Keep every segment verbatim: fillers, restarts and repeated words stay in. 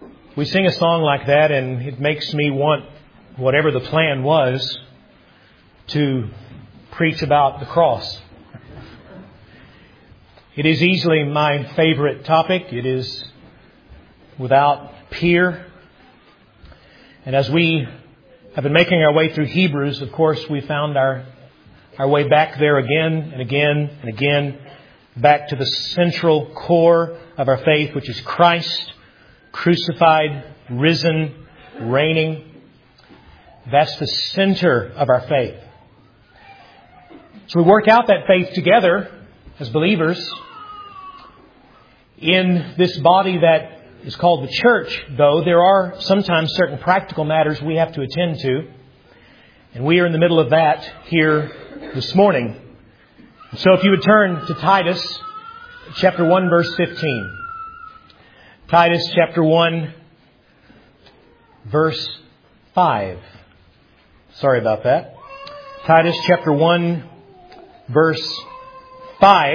We sing a song like that and it makes me want, whatever the plan was, to preach about the cross. It is easily my favorite topic. It is without peer. And as we have been making our way through Hebrews, of course, we found our, our way back there again and again and again, back to the central core of our faith, which is Christ, crucified, risen, reigning. That's the center of our faith. So we work out that faith together as believers. In this body that is called the church, though, there are sometimes certain practical matters we have to attend to. And we are in the middle of that here this morning. So if you would turn to Titus chapter one, verse fifteen. Titus chapter one, verse five. Sorry about that. Titus chapter one, verse five.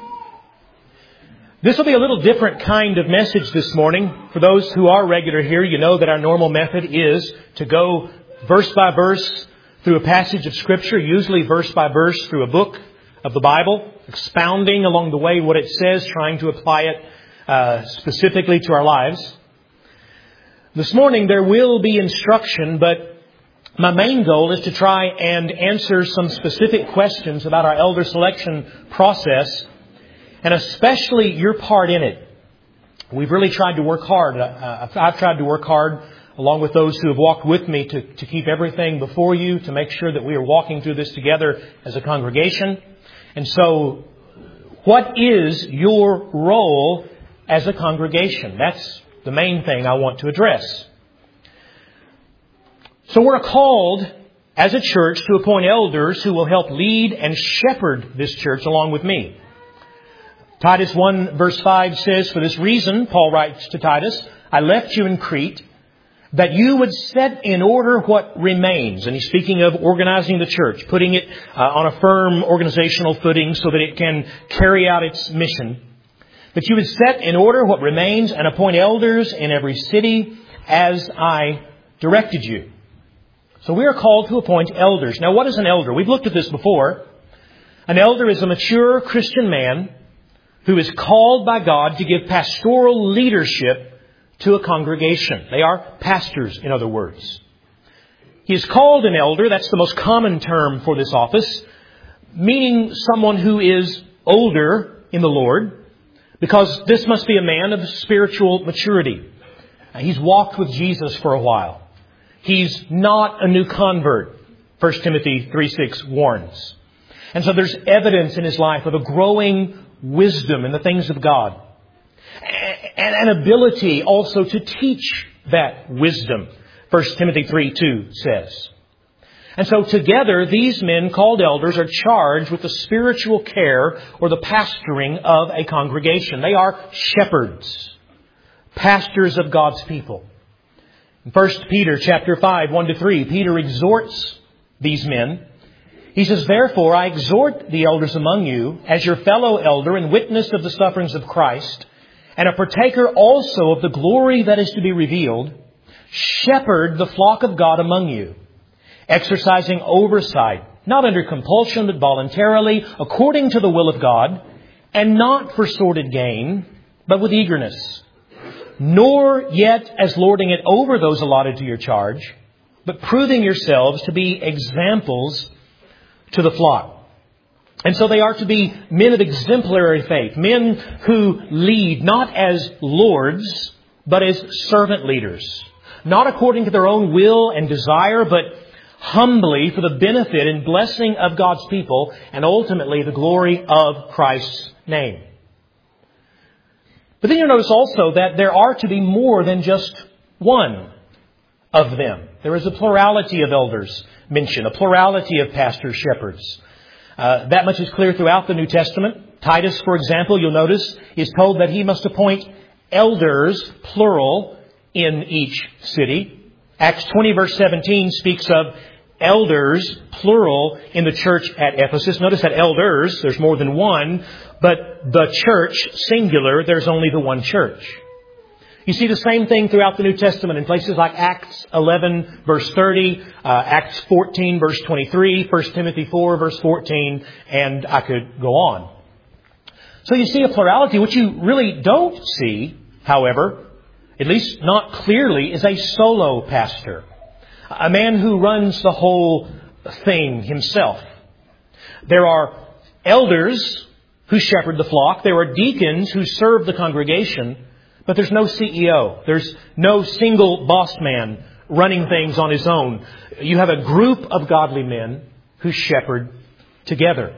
This will be a little different kind of message this morning. For those who are regular here, you know that our normal method is to go verse by verse through a passage of Scripture, usually verse by verse through a book of the Bible, expounding along the way what it says, trying to apply it uh, specifically to our lives. This morning there will be instruction, but my main goal is to try and answer some specific questions about our elder selection process, and especially your part in it. We've really tried to work hard. Uh, I've tried to work hard along with those who have walked with me to, to keep everything before you, to make sure that we are walking through this together as a congregation. And so, what is your role as a congregation? That's the main thing I want to address. So we're called as a church to appoint elders who will help lead and shepherd this church along with me. Titus one verse five says, "For this reason," Paul writes to Titus, "I left you in Crete, that you would set in order what remains." And he's speaking of organizing the church, putting it uh, on a firm organizational footing so that it can carry out its mission. "That you would set in order what remains and appoint elders in every city as I directed you." So we are called to appoint elders. Now, what is an elder? We've looked at this before. An elder is a mature Christian man who is called by God to give pastoral leadership to a congregation. They are pastors, in other words. He is called an elder. That's the most common term for this office, meaning someone who is older in the Lord, because this must be a man of spiritual maturity. He's walked with Jesus for a while. He's not a new convert, First Timothy three six warns. And so there's evidence in his life of a growing wisdom in the things of God, and an ability also to teach that wisdom, First Timothy three two says. And so together, these men called elders are charged with the spiritual care or the pastoring of a congregation. They are shepherds, pastors of God's people. In First Peter chapter five, one to three, Peter exhorts these men. He says, "Therefore I exhort the elders among you, as your fellow elder and witness of the sufferings of Christ, and a partaker also of the glory that is to be revealed, shepherd the flock of God among you, exercising oversight, not under compulsion, but voluntarily, according to the will of God, and not for sordid gain, but with eagerness, nor yet as lording it over those allotted to your charge, but proving yourselves to be examples to the flock." And so they are to be men of exemplary faith, men who lead not as lords, but as servant leaders, not according to their own will and desire, but humbly for the benefit and blessing of God's people, and ultimately the glory of Christ's name. But then you'll notice also that there are to be more than just one of them. There is a plurality of elders mentioned, a plurality of pastors, shepherds. Uh, that much is clear throughout the New Testament. Titus, for example, you'll notice, is told that he must appoint elders, plural, in each city. Acts twenty verse seventeen speaks of elders, plural, in the church at Ephesus. Notice that elders, there's more than one, but the church, singular, there's only the one church. You see the same thing throughout the New Testament in places like Acts eleven, verse thirty, uh, Acts fourteen, verse twenty-three, First Timothy four, verse fourteen, and I could go on. So you see a plurality. What you really don't see, however, at least not clearly, is a solo pastor. A man who runs the whole thing himself. There are elders who shepherd the flock. There are deacons who serve the congregation. But there's no C E O. There's no single boss man running things on his own. You have a group of godly men who shepherd together.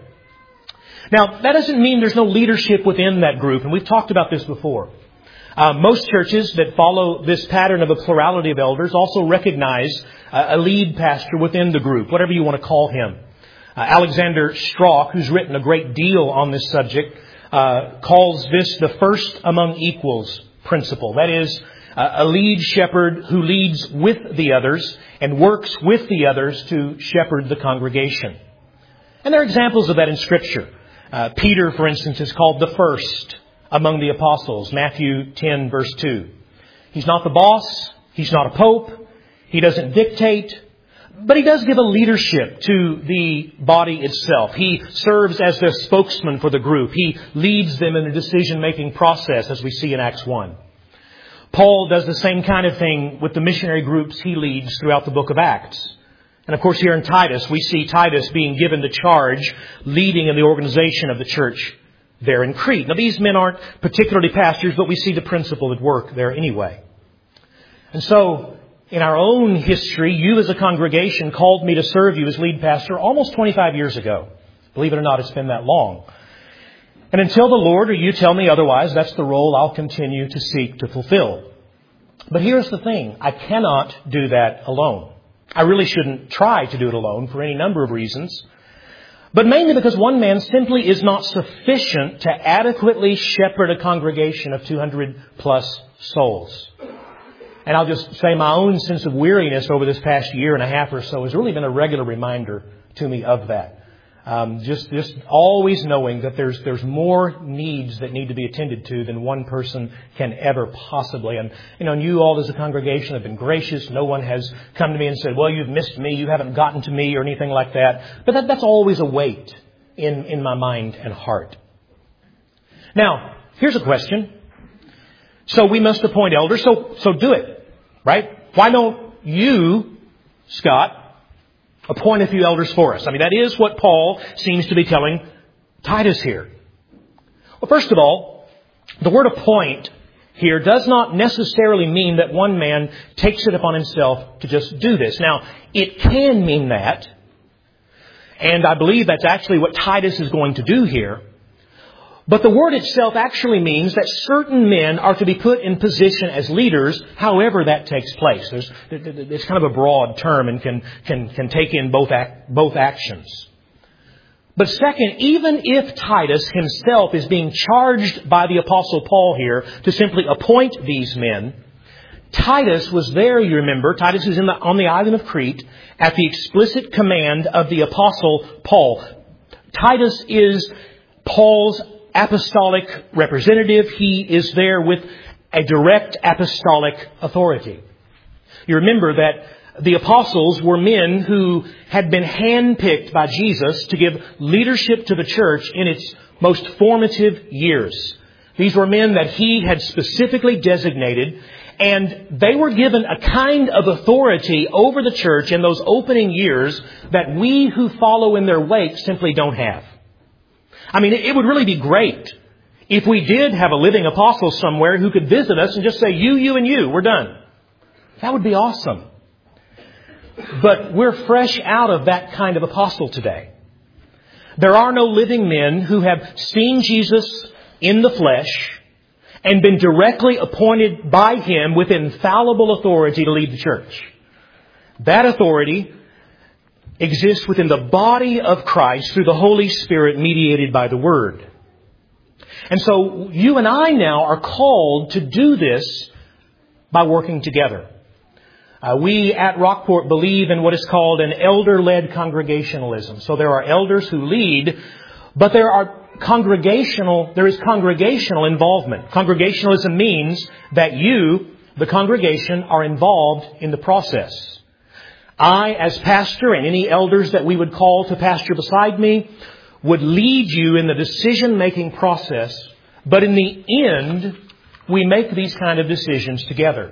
Now, that doesn't mean there's no leadership within that group. And we've talked about this before. Uh, most churches that follow this pattern of a plurality of elders also recognize uh, a lead pastor within the group, whatever you want to call him. Uh, Alexander Strauch, who's written a great deal on this subject, uh, calls this the first among equals principle. That is, uh, a lead shepherd who leads with the others and works with the others to shepherd the congregation. And there are examples of that in Scripture. Uh, Peter, for instance, is called the first among the apostles. Matthew ten, verse two. He's not the boss. He's not a pope. He doesn't dictate. But he does give a leadership to the body itself. He serves as the spokesman for the group. He leads them in the decision-making process, as we see in Acts one. Paul does the same kind of thing with the missionary groups he leads throughout the book of Acts. And of course, here in Titus, we see Titus being given the charge, leading in the organization of the church there in Crete. Now, these men aren't particularly pastors, but we see the principle at work there anyway. And so, in our own history, you as a congregation called me to serve you as lead pastor almost twenty-five years ago. Believe it or not, it's been that long. And until the Lord or you tell me otherwise, that's the role I'll continue to seek to fulfill. But here's the thing. I cannot do that alone. I really shouldn't try to do it alone for any number of reasons. But mainly because one man simply is not sufficient to adequately shepherd a congregation of two hundred plus souls. And I'll just say my own sense of weariness over this past year and a half or so has really been a regular reminder to me of that. Um, just, just always knowing that there's, there's more needs that need to be attended to than one person can ever possibly. And, you know, and you all as a congregation have been gracious. No one has come to me and said, well, you've missed me. You haven't gotten to me or anything like that. But that, that's always a weight in, in my mind and heart. Now, here's a question. So we must appoint elders. So, so do it, right? Why don't you, Scott, appoint a few elders for us? I mean, that is what Paul seems to be telling Titus here. Well, first of all, the word appoint here does not necessarily mean that one man takes it upon himself to just do this. Now, it can mean that. And I believe that's actually what Titus is going to do here. But the word itself actually means that certain men are to be put in position as leaders, however that takes place. There's, it's kind of a broad term and can, can, can take in both, act, both actions. But second, even if Titus himself is being charged by the Apostle Paul here to simply appoint these men, Titus was there, you remember. Titus is in the, on the island of Crete at the explicit command of the Apostle Paul. Titus is Paul's apostolic representative. He is there with a direct apostolic authority. You remember that the apostles were men who had been handpicked by Jesus to give leadership to the church in its most formative years. These were men that he had specifically designated, and they were given a kind of authority over the church in those opening years that we who follow in their wake simply don't have. I mean, it would really be great if we did have a living apostle somewhere who could visit us and just say, you, you, and you, we're done. That would be awesome. But we're fresh out of that kind of apostle today. There are no living men who have seen Jesus in the flesh and been directly appointed by Him with infallible authority to lead the church. That authority exists within the body of Christ through the Holy Spirit mediated by the Word. And so you and I now are called to do this by working together. Uh, we at Rockport believe in what is called an elder-led congregationalism. So there are elders who lead, But there are congregational, there is congregational involvement. Congregationalism means that you, the congregation, are involved in the process. I, as pastor, and any elders that we would call to pastor beside me, would lead you in the decision-making process. But in the end, we make these kind of decisions together.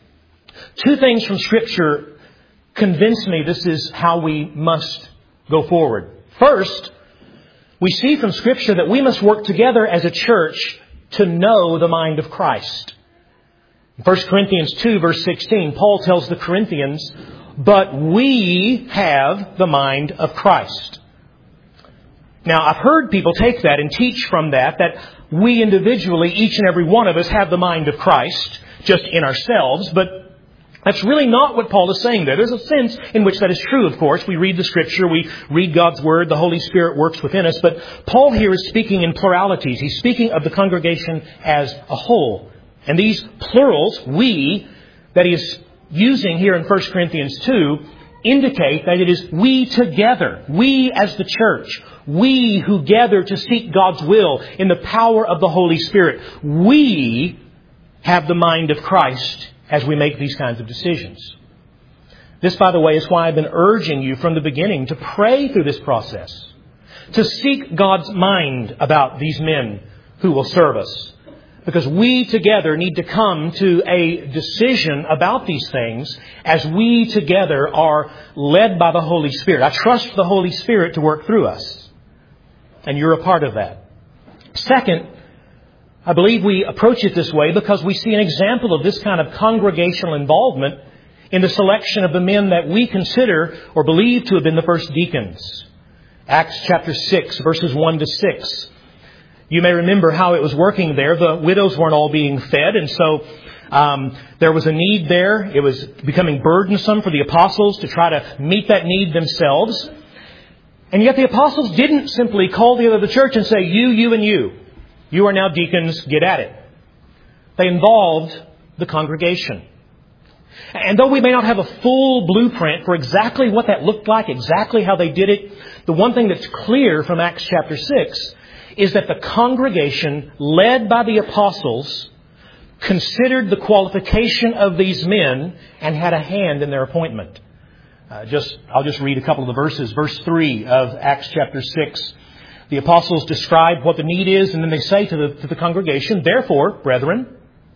Two things from Scripture convince me this is how we must go forward. First, we see from Scripture that we must work together as a church to know the mind of Christ. In First Corinthians two, verse sixteen, Paul tells the Corinthians, "But we have the mind of Christ." Now, I've heard people take that and teach from that, that we individually, each and every one of us, have the mind of Christ, just in ourselves, but that's really not what Paul is saying there. There's a sense in which that is true, of course. We read the Scripture, we read God's Word, the Holy Spirit works within us, but Paul here is speaking in pluralities. He's speaking of the congregation as a whole. And these plurals, we, that he is using here in First Corinthians two, indicate that it is we together, we as the church, we who gather to seek God's will in the power of the Holy Spirit. We have the mind of Christ as we make these kinds of decisions. This, by the way, is why I've been urging you from the beginning to pray through this process, to seek God's mind about these men who will serve us. Because we together need to come to a decision about these things as we together are led by the Holy Spirit. I trust the Holy Spirit to work through us. And you're a part of that. Second, I believe we approach it this way because we see an example of this kind of congregational involvement in the selection of the men that we consider or believe to have been the first deacons. Acts chapter six, verses one to six. You may remember how it was working there. The widows weren't all being fed, and so um, there was a need there. It was becoming burdensome for the apostles to try to meet that need themselves. And yet the apostles didn't simply call together the church and say, you, you, and you. You are now deacons, get at it. They involved the congregation. And though we may not have a full blueprint for exactly what that looked like, exactly how they did it, the one thing that's clear from Acts chapter six is that the congregation, led by the apostles, considered the qualification of these men and had a hand in their appointment. Uh, just, I'll just read a couple of the verses. Verse three of Acts chapter six. The apostles describe what the need is, and then they say to the, to the congregation, "Therefore, brethren,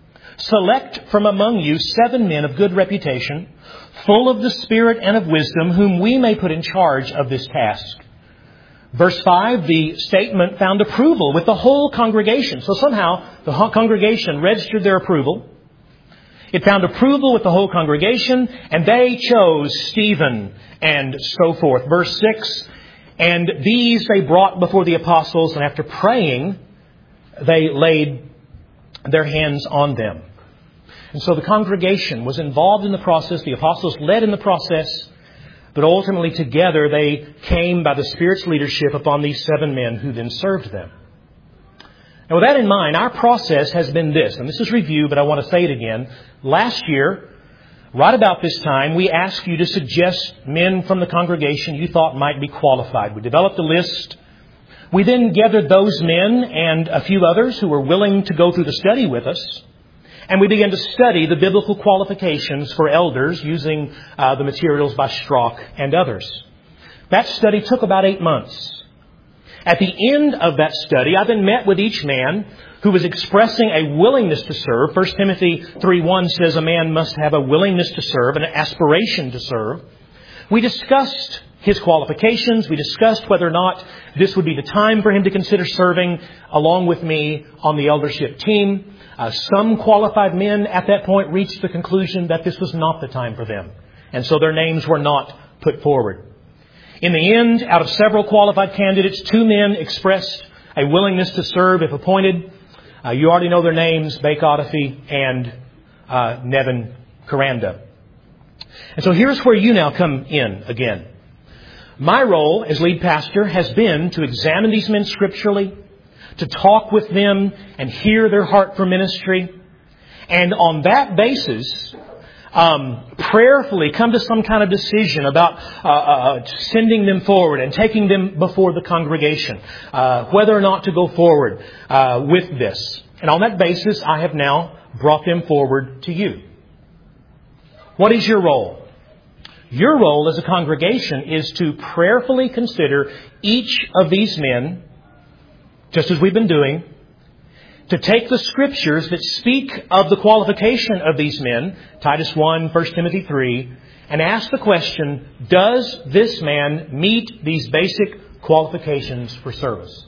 select from among you seven men of good reputation, full of the Spirit and of wisdom, whom we may put in charge of this task." Verse five, the statement found approval with the whole congregation. So somehow the whole congregation registered their approval. It found approval with the whole congregation, and they chose Stephen and so forth. Verse six, and these they brought before the apostles, and after praying, they laid their hands on them. And so the congregation was involved in the process. The apostles led in the process. But ultimately together they came by the Spirit's leadership upon these seven men who then served them. Now with that in mind, our process has been this, and this is review, but I want to say it again. Last year, right about this time, we asked you to suggest men from the congregation you thought might be qualified. We developed a list. We then gathered those men and a few others who were willing to go through the study with us. And we began to study the biblical qualifications for elders using uh, the materials by Strauch and others. That study took about eight months. At the end of that study, I then met with each man who was expressing a willingness to serve. First Timothy three one says a man must have a willingness to serve, an aspiration to serve. We discussed his qualifications. We discussed whether or not this would be the time for him to consider serving along with me on the eldership team. Uh, some qualified men at that point reached the conclusion that this was not the time for them. And so their names were not put forward. In the end, out of several qualified candidates, two men expressed a willingness to serve if appointed. Uh, you already know their names, Bake Odyssey and uh, Nevin Caranda. And so here's where you now come in again. My role as lead pastor has been to examine these men scripturally, to talk with them and hear their heart for ministry. And on that basis, um, prayerfully come to some kind of decision about uh, uh, sending them forward and taking them before the congregation, uh, whether or not to go forward uh, with this. And on that basis, I have now brought them forward to you. What is your role? Your role as a congregation is to prayerfully consider each of these men, just as we've been doing, to take the Scriptures that speak of the qualification of these men, Titus one, First Timothy three, and ask the question, does this man meet these basic qualifications for service?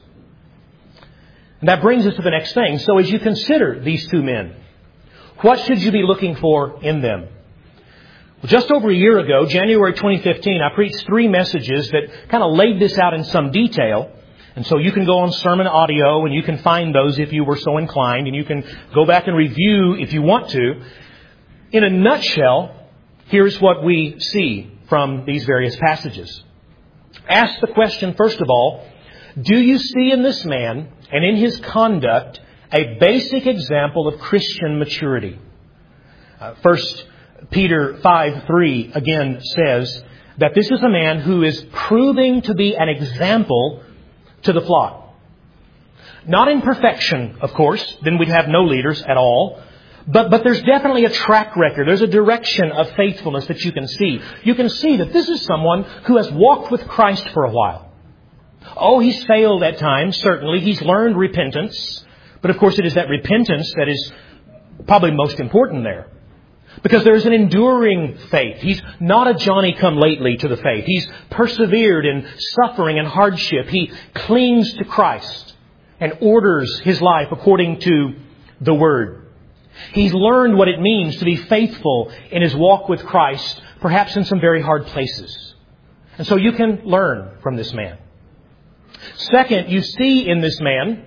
And that brings us to the next thing. So as you consider these two men, what should you be looking for in them? Well, just over a year ago, January twenty fifteen, I preached three messages that kind of laid this out in some detail. And so you can go on Sermon Audio and you can find those if you were so inclined. And you can go back and review if you want to. In a nutshell, here's what we see from these various passages. Ask the question, first of all, do you see in this man and in his conduct a basic example of Christian maturity? Uh, First Peter five three again says that this is a man who is proving to be an example to the flock. Not in perfection, of course, then we'd have no leaders at all. But, but there's definitely a track record. There's a direction of faithfulness that you can see. You can see that this is someone who has walked with Christ for a while. Oh, he's failed at times, certainly. He's learned repentance. But of course, it is that repentance that is probably most important there. Because there's an enduring faith. He's not a Johnny-come-lately to the faith. He's persevered in suffering and hardship. He clings to Christ and orders his life according to the Word. He's learned what it means to be faithful in his walk with Christ, perhaps in some very hard places. And so you can learn from this man. Second, you see in this man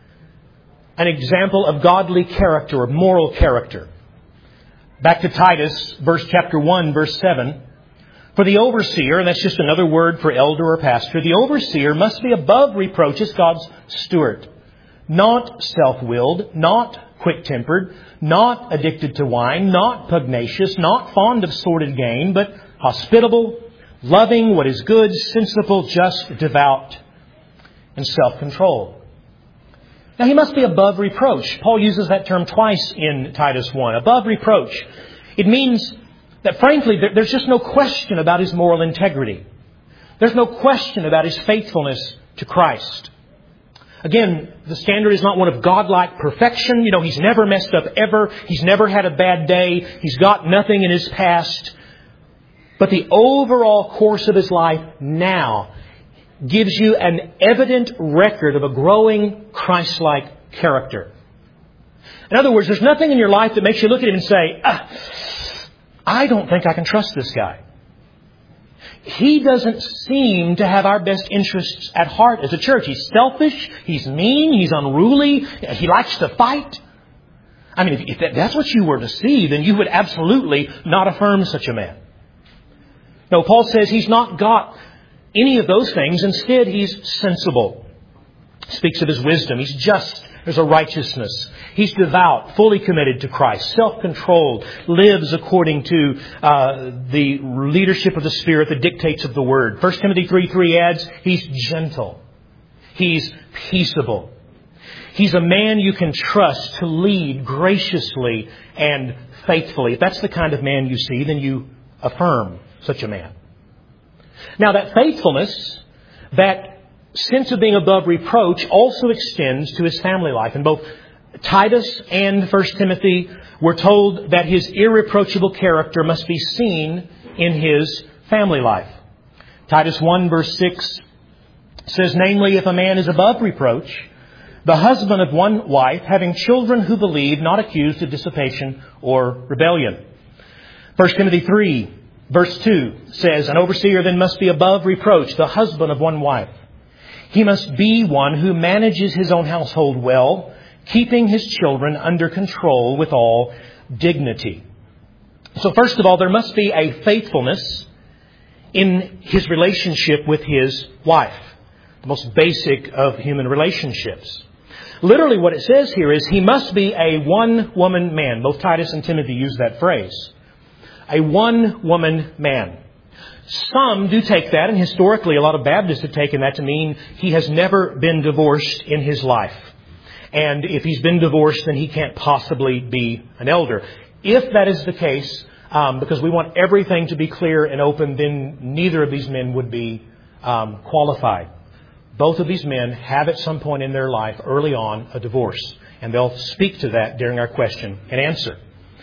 an example of godly character, of moral character. Back to Titus, verse chapter one, verse seven. For the overseer, and that's just another word for elder or pastor, the overseer must be above reproach as God's steward. Not self-willed, not quick-tempered, not addicted to wine, not pugnacious, not fond of sordid gain, but hospitable, loving what is good, sensible, just, devout, and self-controlled. Now, he must be above reproach. Paul uses that term twice in Titus one. Above reproach. It means that, frankly, there's just no question about his moral integrity. There's no question about his faithfulness to Christ. Again, the standard is not one of godlike perfection. You know, he's never messed up ever. He's never had a bad day. He's got nothing in his past. But the overall course of his life now gives you an evident record of a growing Christ-like character. In other words, there's nothing in your life that makes you look at him and say, ah, I don't think I can trust this guy. He doesn't seem to have our best interests at heart as a church. He's selfish. He's mean. He's unruly. He likes to fight. I mean, if that's what you were to see, then you would absolutely not affirm such a man. No, Paul says he's not got any of those things. Instead, he's sensible. Speaks of his wisdom. He's just. There's a righteousness. He's devout, fully committed to Christ, self-controlled, lives according to uh, the leadership of the Spirit, the dictates of the Word. First Timothy three three adds, he's gentle. He's peaceable. He's a man you can trust to lead graciously and faithfully. If that's the kind of man you see, then you affirm such a man. Now, that faithfulness, that sense of being above reproach also extends to his family life. In both Titus and First Timothy, we're told that his irreproachable character must be seen in his family life. Titus one verse six says, namely, if a man is above reproach, the husband of one wife, having children who believe, not accused of dissipation or rebellion. First Timothy three verse two says, an overseer then must be above reproach, the husband of one wife. He must be one who manages his own household well, keeping his children under control with all dignity. So first of all, there must be a faithfulness in his relationship with his wife. The most basic of human relationships. Literally what it says here is he must be a one-woman man. Both Titus and Timothy use that phrase. a one-woman man. Some do take that, and historically a lot of Baptists have taken that to mean he has never been divorced in his life. And if he's been divorced, then he can't possibly be an elder. If that is the case, um, because we want everything to be clear and open, then neither of these men would be um, qualified. Both of these men have at some point in their life, early on, a divorce. And they'll speak to that during our question and answer.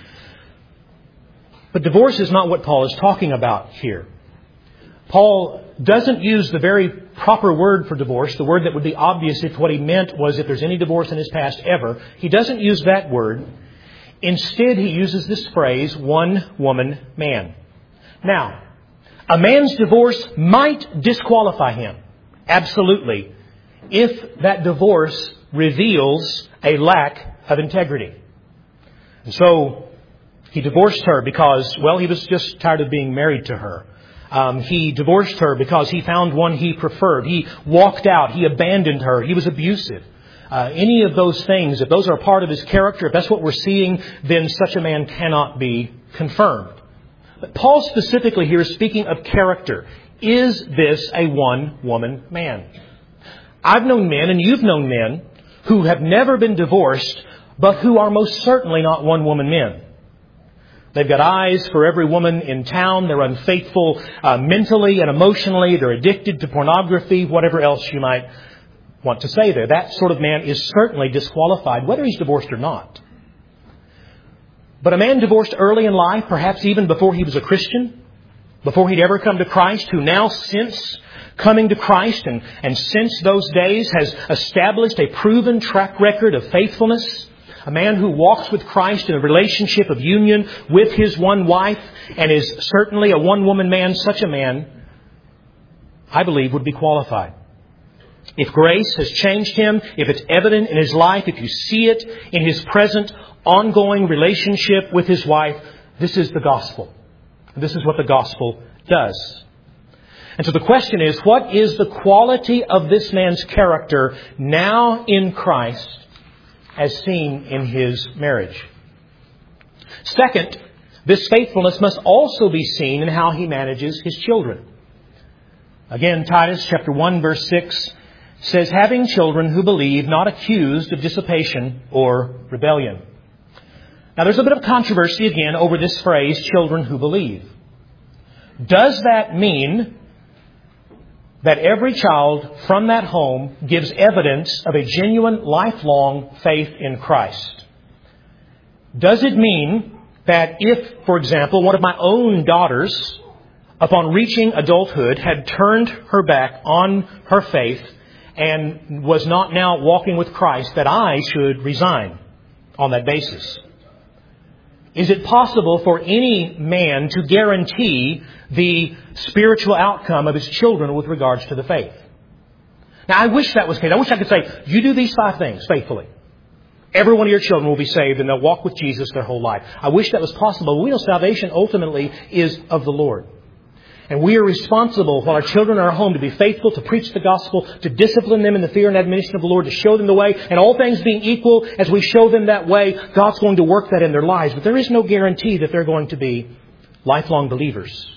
But divorce is not what Paul is talking about here. Paul doesn't use the very proper word for divorce, the word that would be obvious if what he meant was if there's any divorce in his past ever. He doesn't use that word. Instead, he uses this phrase, one woman man. Now, a man's divorce might disqualify him. Absolutely. If that divorce reveals a lack of integrity. And so, he divorced her because, well, he was just tired of being married to her. Um, he divorced her because he found one he preferred. He walked out. He abandoned her. He was abusive. Uh, any of those things, if those are a part of his character, if that's what we're seeing, then such a man cannot be confirmed. But Paul specifically here is speaking of character. Is this a one-woman man? I've known men, and you've known men, who have never been divorced, but who are most certainly not one-woman men. They've got eyes for every woman in town. They're unfaithful uh, mentally and emotionally. They're addicted to pornography, whatever else you might want to say there. That sort of man is certainly disqualified, whether he's divorced or not. But a man divorced early in life, perhaps even before he was a Christian, before he'd ever come to Christ, who now since coming to Christ and, and since those days has established a proven track record of faithfulness, a man who walks with Christ in a relationship of union with his one wife and is certainly a one-woman man, such a man, I believe, would be qualified. If grace has changed him, if it's evident in his life, if you see it in his present ongoing relationship with his wife, this is the gospel. This is what the gospel does. And so the question is, what is the quality of this man's character now in Christ as seen in his marriage? Second, this faithfulness must also be seen in how he manages his children. Again, Titus chapter one verse six says, having children who believe, not accused of dissipation or rebellion. Now there's a bit of controversy again over this phrase, children who believe. Does that mean that every child from that home gives evidence of a genuine, lifelong faith in Christ? Does it mean that if, for example, one of my own daughters, upon reaching adulthood, had turned her back on her faith and was not now walking with Christ, that I should resign on that basis? Is it possible for any man to guarantee the spiritual outcome of his children with regards to the faith? Now, I wish that was the case. I wish I could say, you do these five things faithfully. Every one of your children will be saved and they'll walk with Jesus their whole life. I wish that was possible. But we know salvation ultimately is of the Lord. And we are responsible while our children are at home to be faithful, to preach the gospel, to discipline them in the fear and admonition of the Lord, to show them the way. And all things being equal, as we show them that way, God's going to work that in their lives. But there is no guarantee that they're going to be lifelong believers.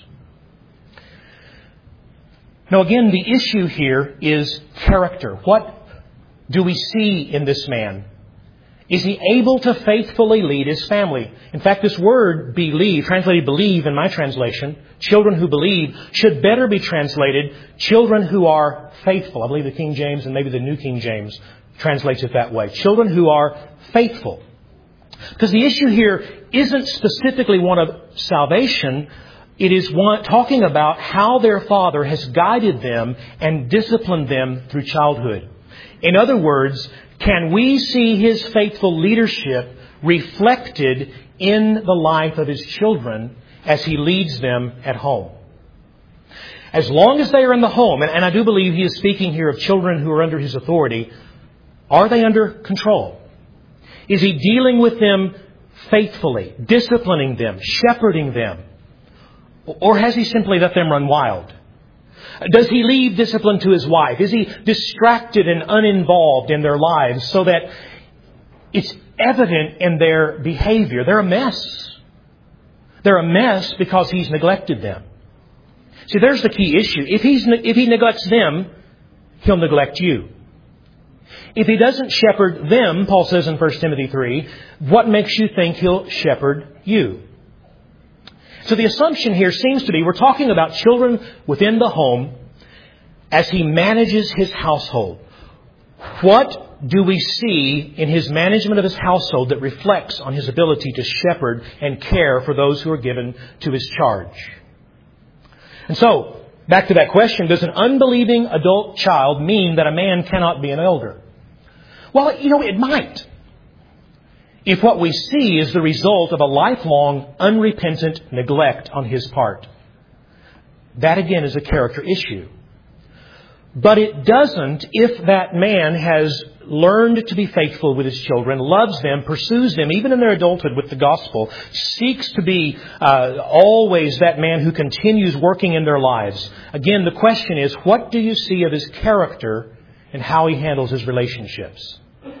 Now again, the issue here is character. What do we see in this man? Is he able to faithfully lead his family? In fact, this word believe, translated believe in my translation, children who believe, should better be translated children who are faithful. I believe the King James and maybe the New King James translates it that way. Children who are faithful. Because the issue here isn't specifically one of salvation. It is one talking about how their father has guided them and disciplined them through childhood. In other words, can we see his faithful leadership reflected in the life of his children as he leads them at home? As long as they are in the home, and, and I do believe he is speaking here of children who are under his authority, are they under control? Is he dealing with them faithfully, disciplining them, shepherding them? Or has he simply let them run wild? Does he leave discipline to his wife? Is he distracted and uninvolved in their lives so that it's evident in their behavior? They're a mess. They're a mess because he's neglected them. See, there's the key issue. If he's, if he neglects them, he'll neglect you. If he doesn't shepherd them, Paul says in First Timothy three, what makes you think he'll shepherd you? So the assumption here seems to be we're talking about children within the home as he manages his household. What do we see in his management of his household that reflects on his ability to shepherd and care for those who are given to his charge? And so, back to that question, does an unbelieving adult child mean that a man cannot be an elder? Well, you know, it might. If what we see is the result of a lifelong, unrepentant neglect on his part. That again is a character issue. But it doesn't if that man has learned to be faithful with his children, loves them, pursues them, even in their adulthood with the gospel, seeks to be uh, always that man who continues working in their lives. Again, the question is, what do you see of his character and how he handles his relationships?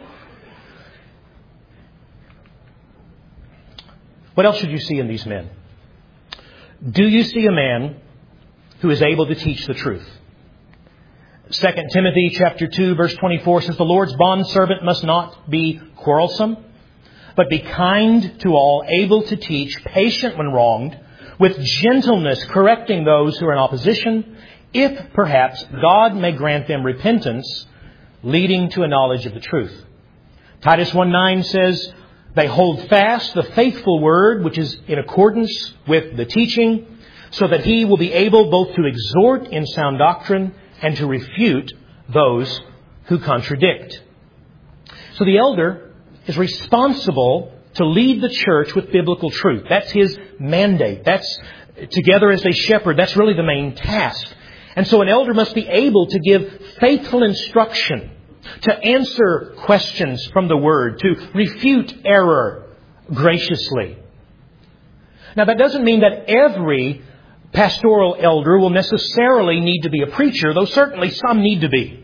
What else should you see in these men? Do you see a man who is able to teach the truth? Second Timothy chapter two verse twenty-four says, the Lord's bondservant must not be quarrelsome, but be kind to all, able to teach, patient when wronged, with gentleness correcting those who are in opposition, if perhaps God may grant them repentance, leading to a knowledge of the truth. Titus one nine says, they hold fast the faithful word, which is in accordance with the teaching, so that he will be able both to exhort in sound doctrine and to refute those who contradict. So the elder is responsible to lead the church with biblical truth. That's his mandate. That's, together as they shepherd, that's really the main task. And so an elder must be able to give faithful instruction, to answer questions from the Word, to refute error graciously. Now that doesn't mean that every pastoral elder will necessarily need to be a preacher, though certainly some need to be.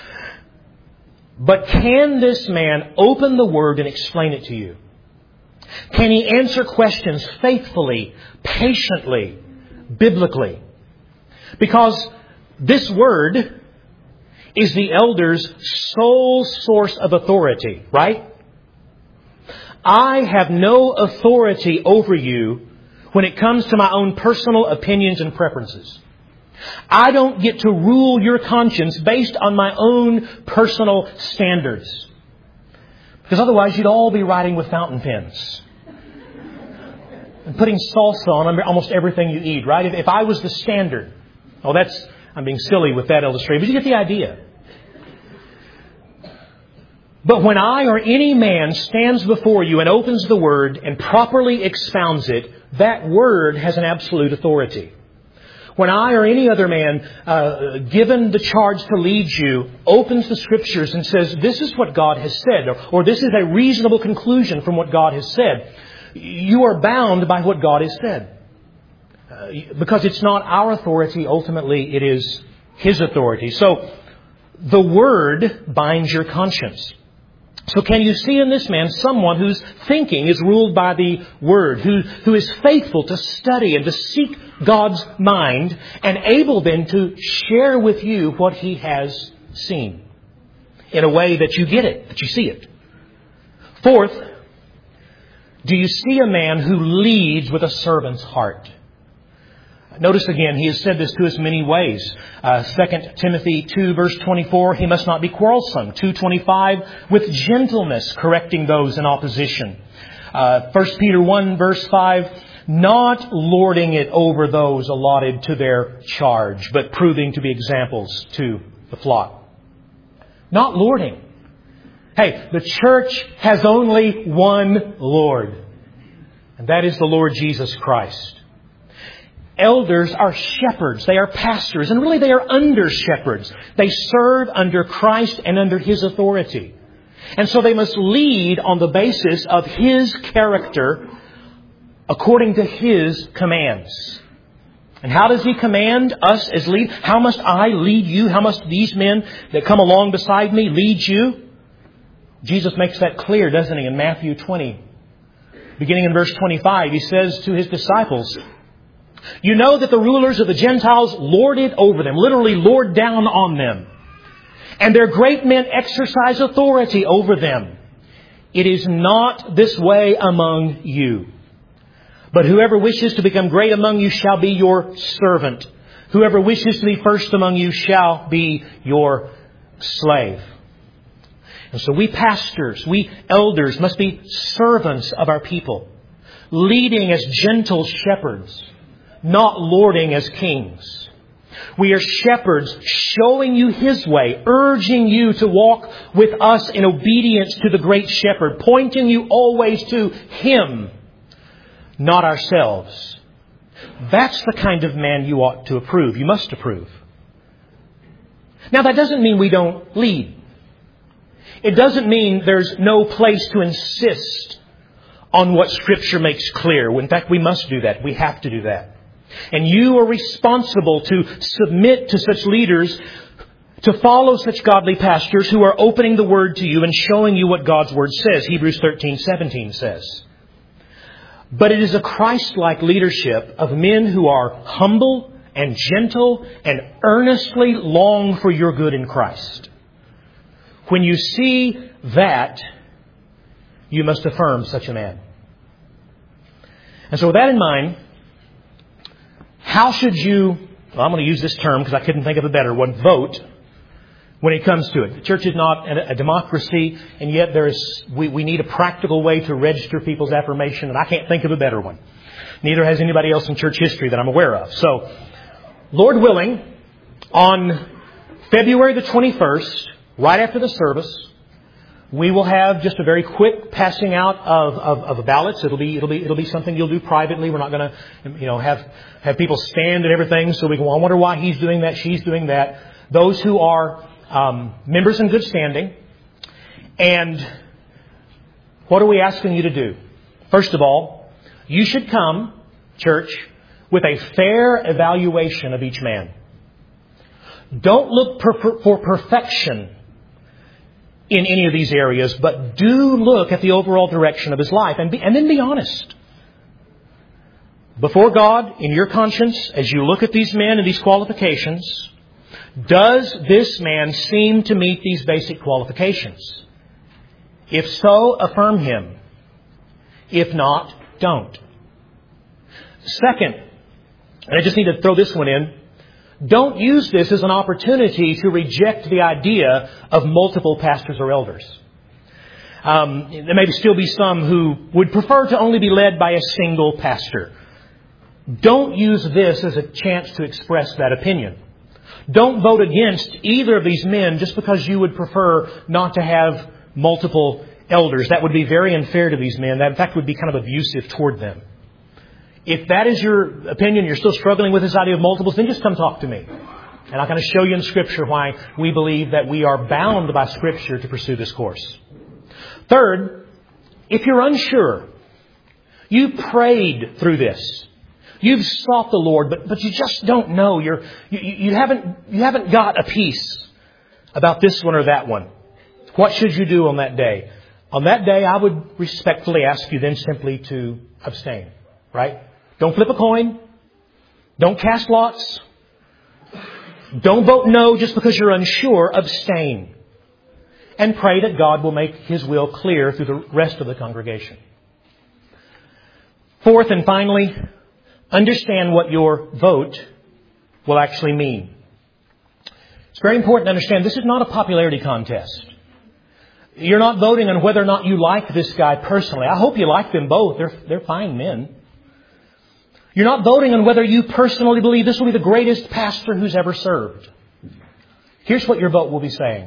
But can this man open the Word and explain it to you? Can he answer questions faithfully, patiently, biblically? Because this Word is the elder's sole source of authority, right? I have no authority over you when it comes to my own personal opinions and preferences. I don't get to rule your conscience based on my own personal standards. Because otherwise you'd all be writing with fountain pens and putting salsa on almost everything you eat, right? If, if I was the standard. Oh, that's, I'm being silly with that illustration, but you get the idea. But when I or any man stands before you and opens the Word and properly expounds it, that Word has an absolute authority. When I or any other man, uh, given the charge to lead you, opens the Scriptures and says, this is what God has said, or, or this is a reasonable conclusion from what God has said, you are bound by what God has said. Uh, because it's not our authority, ultimately it is His authority. So the Word binds your conscience. So can you see in this man someone whose thinking is ruled by the Word, who, who is faithful to study and to seek God's mind, and able then to share with you what he has seen in a way that you get it, that you see it? Fourth, do you see a man who leads with a servant's heart? Notice again, he has said this to us many ways. Uh, Second Timothy two, verse twenty-four, he must not be quarrelsome. two twenty-five, with gentleness correcting those in opposition. Uh, First Peter one, verse five, not lording it over those allotted to their charge, but proving to be examples to the flock. Not lording. Hey, the church has only one Lord, and that is the Lord Jesus Christ. Elders are shepherds. They are pastors. And really they are under shepherds. They serve under Christ and under His authority. And so they must lead on the basis of His character according to His commands. And how does He command us as lead? How must I lead you? How must these men that come along beside me lead you? Jesus makes that clear, doesn't He, in Matthew twenty. Beginning in verse twenty-five, He says to His disciples, "You know that the rulers of the Gentiles lord it over them," literally lord down on them, "and their great men exercise authority over them. It is not this way among you. But whoever wishes to become great among you shall be your servant. Whoever wishes to be first among you shall be your slave." And so we pastors, we elders must be servants of our people, leading as gentle shepherds, not lording as kings. We are shepherds showing you His way, urging you to walk with us in obedience to the great shepherd, pointing you always to Him, not ourselves. That's the kind of man you ought to approve. You must approve. Now, that doesn't mean we don't lead. It doesn't mean there's no place to insist on what Scripture makes clear. In fact, we must do that. We have to do that. And you are responsible to submit to such leaders, to follow such godly pastors who are opening the Word to you and showing you what God's Word says. Hebrews thirteen seventeen says. But it is a Christ-like leadership of men who are humble and gentle and earnestly long for your good in Christ. When you see that, you must affirm such a man. And so with that in mind, how should you, well, I'm going to use this term because I couldn't think of a better one, vote when it comes to it. The church is not a democracy, and yet there is, we, we need a practical way to register people's affirmation, and I can't think of a better one. Neither has anybody else in church history that I'm aware of. So, Lord willing, on February the twenty-first, right after the service, we will have just a very quick passing out of, of, of ballots. It'll be, it'll be, it'll be something you'll do privately. We're not going to, you know, have, have people stand and everything. So we go, I wonder why he's doing that, she's doing that. Those who are, um, members in good standing. And what are we asking you to do? First of all, you should come, church, with a fair evaluation of each man. Don't look per, for perfection in any of these areas, but do look at the overall direction of his life and, be, and then be honest. Before God, in your conscience, as you look at these men and these qualifications, does this man seem to meet these basic qualifications? If so, affirm him. If not, don't. Second, and I just need to throw this one in, don't use this as an opportunity to reject the idea of multiple pastors or elders. Um, there may still be some who would prefer to only be led by a single pastor. Don't use this as a chance to express that opinion. Don't vote against either of these men just because you would prefer not to have multiple elders. That would be very unfair to these men. That, in fact, would be kind of abusive toward them. If that is your opinion, you're still struggling with this idea of multiples, then just come talk to me. And I'm going to show you in Scripture why we believe that we are bound by Scripture to pursue this course. Third, if you're unsure, you prayed through this. You've sought the Lord, but, but you just don't know. You're, you, you, haven't, you haven't got a peace about this one or that one. What should you do on that day? On that day, I would respectfully ask you then simply to abstain. Right? Don't flip a coin. Don't cast lots. Don't vote no just because you're unsure. Abstain. And pray that God will make His will clear through the rest of the congregation. Fourth and finally, understand what your vote will actually mean. It's very important to understand this is not a popularity contest. You're not voting on whether or not you like this guy personally. I hope you like them both. They're, they're fine men. You're not voting on whether you personally believe this will be the greatest pastor who's ever served. Here's what your vote will be saying.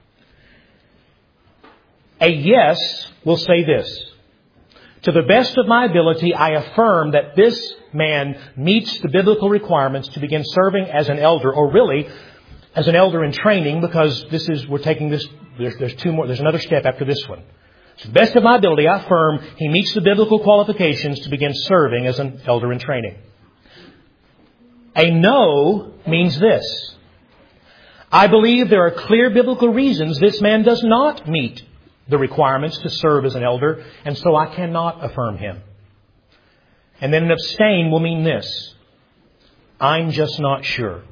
A yes will say this. To the best of my ability, I affirm that this man meets the biblical requirements to begin serving as an elder, or really as an elder in training, because this is, we're taking this, there's, there's two more, there's another step after this one. To the best of my ability, I affirm he meets the biblical qualifications to begin serving as an elder in training. A no means this. I believe there are clear biblical reasons this man does not meet the requirements to serve as an elder, and so I cannot affirm him. And then an abstain will mean this: I'm just not sure.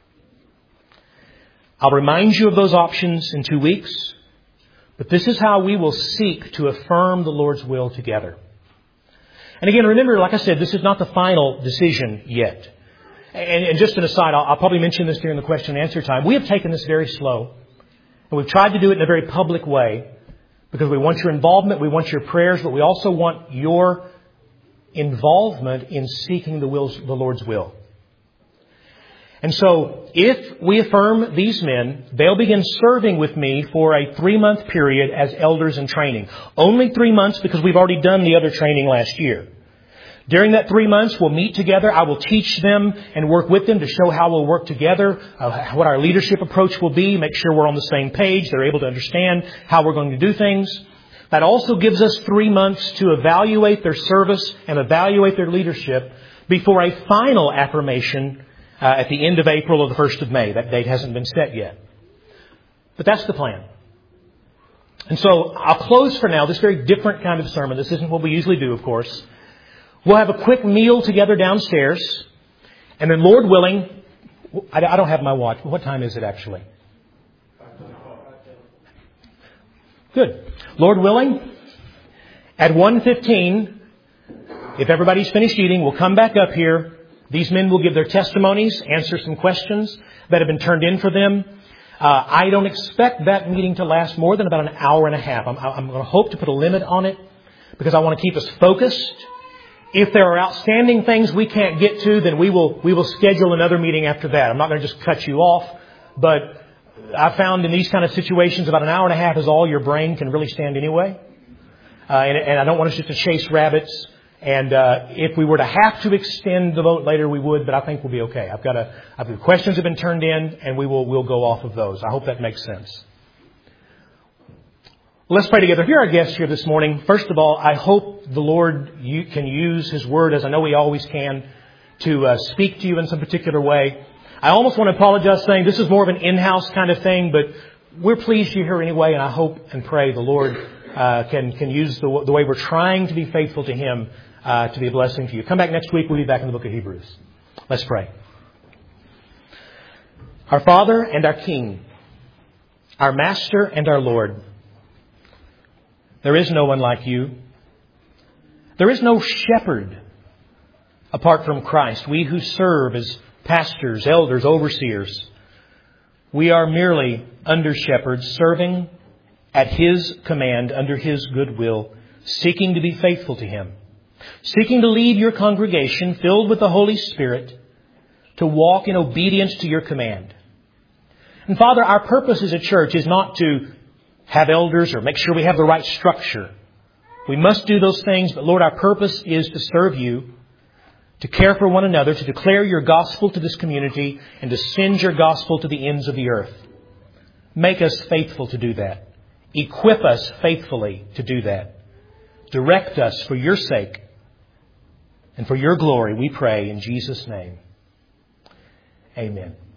I'll remind you of those options in two weeks, but this is how we will seek to affirm the Lord's will together. And again, remember, like I said, this is not the final decision yet. And, and just an aside, I'll, I'll probably mention this during the question and answer time. We have taken this very slow, and we've tried to do it in a very public way because we want your involvement, we want your prayers, but we also want your involvement in seeking the, wills, the Lord's will. And so, if we affirm these men, they'll begin serving with me for a three-month period as elders in training. Only three months because we've already done the other training last year. During that three months, we'll meet together. I will teach them and work with them to show how we'll work together, uh, what our leadership approach will be, make sure we're on the same page, they're able to understand how we're going to do things. That also gives us three months to evaluate their service and evaluate their leadership before a final affirmation Uh, at the end of April or the first of May. That date hasn't been set yet. But that's the plan. And so I'll close for now this very different kind of sermon. This isn't what we usually do, of course. We'll have a quick meal together downstairs. And then, Lord willing, I, I don't have my watch. What time is it actually? Good. Lord willing, at one fifteen, if everybody's finished eating, we'll come back up here. These men will give their testimonies, answer some questions that have been turned in for them. Uh, I don't expect that meeting to last more than about an hour and a half. I'm, I'm going to hope to put a limit on it because I want to keep us focused. If there are outstanding things we can't get to, then we will we will schedule another meeting after that. I'm not going to just cut you off, but I found in these kind of situations about an hour and a half is all your brain can really stand anyway. Uh, and, and I don't want us just to chase rabbits. And uh, if we were to have to extend the vote later, we would, but I think we'll be okay. I've got a, I've got questions have been turned in, and we will we'll go off of those. I hope that makes sense. Well, let's pray together. Here are our guests here this morning. First of all, I hope the Lord you can use His Word, as I know He always can, to uh, speak to you in some particular way. I almost want to apologize saying this is more of an in-house kind of thing, but we're pleased you're here anyway, and I hope and pray the Lord uh, can can use the, the way we're trying to be faithful to Him Uh, to be a blessing to you. Come back next week. We'll be back in the book of Hebrews. Let's pray. Our Father and our King, our Master and our Lord, there is no one like you. There is no shepherd apart from Christ. We who serve as pastors, elders, overseers, we are merely under shepherds, serving at His command, under His good will, seeking to be faithful to Him. Seeking to lead your congregation filled with the Holy Spirit to walk in obedience to your command. And Father, our purpose as a church is not to have elders or make sure we have the right structure. We must do those things, but Lord, our purpose is to serve you, to care for one another, to declare your gospel to this community, and to send your gospel to the ends of the earth. Make us faithful to do that. Equip us faithfully to do that. Direct us for your sake. And for your glory, we pray in Jesus' name. Amen.